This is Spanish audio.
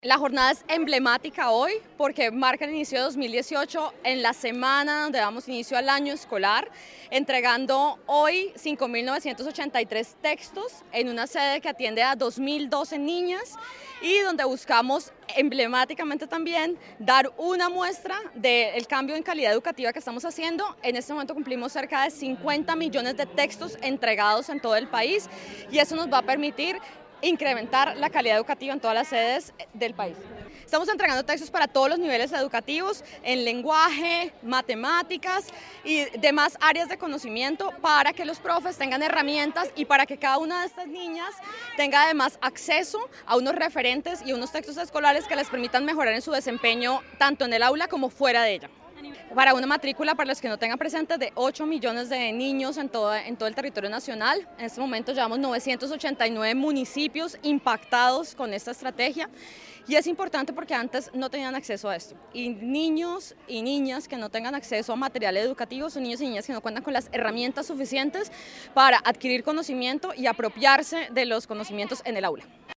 La jornada es emblemática hoy porque marca el inicio de 2018 en la semana donde damos inicio al año escolar, entregando hoy 5.983 textos en una sede que atiende a 2.012 niñas y donde buscamos emblemáticamente también dar una muestra del cambio en calidad educativa que estamos haciendo. En este momento cumplimos cerca de 50 millones de textos entregados en todo el país y eso nos va a permitir incrementar la calidad educativa en todas las sedes del país. Estamos entregando textos para todos los niveles educativos, en lenguaje, matemáticas y demás áreas de conocimiento para que los profes tengan herramientas y para que cada una de estas niñas tenga además acceso a unos referentes y unos textos escolares que les permitan mejorar en su desempeño tanto en el aula como fuera de ella. Para una matrícula, para los que no tengan presentes, de 8 millones de niños en todo el territorio nacional. En este momento llevamos 989 municipios impactados con esta estrategia y es importante porque antes no tenían acceso a esto. Y niños y niñas que no tengan acceso a material educativo son niños y niñas que no cuentan con las herramientas suficientes para adquirir conocimiento y apropiarse de los conocimientos en el aula.